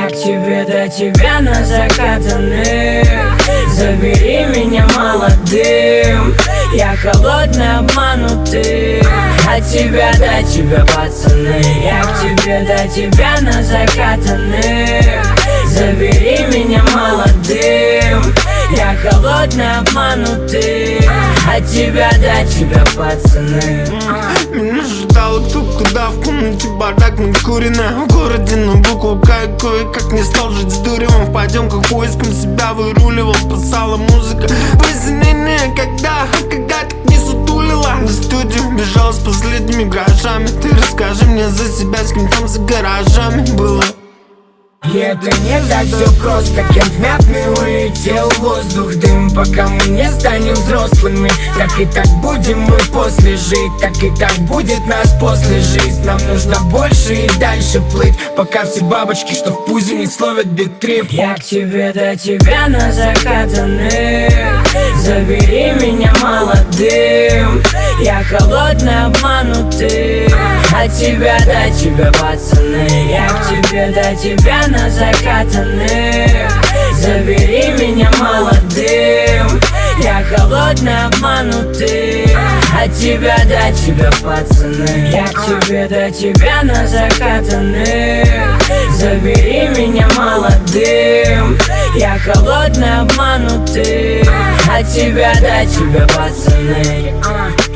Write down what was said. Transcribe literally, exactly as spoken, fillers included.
Я к тебе до тебя на закатанных. Забери меня молодым, я холодный, обманутый. От тебя до тебя, пацаны. Я к тебе до тебя на закатанных. Забери меня молодым, я холодный, обманутый. От тебя до тебя, пацаны. Меня ждал кто куда, в комнате бардак накуренная. В городе на букву К и кое-как не стал жить с дуревом. В потемках поиском себя выруливал, спасала музыка. Посинение, когда, когда так не сутулила. На студию бежал с последними грошами. Ты расскажи мне за себя, с кем там за гаражами было. И это не так все просто, Кент мятный улетел в воздух, дым. Пока мы не станем взрослыми, так и так будем мы после жить. Так и так будет нас после жизнь. Нам нужно больше и дальше плыть, пока все бабочки, что в пузе, не словят биг-трип. Я к тебе до тебя на закатанных. Забери меня молодым, я холодный, обманутый. От тебя до тебя, пацаны. Я к тебе до тебя на закатанных. Забери меня молодым, я холодный, обманутый. От тебя до тебя, пацаны. Я к тебе до тебя на закатанных. Забери меня молодым, я холодный, обманутый. От тебя до тебя, пацаны.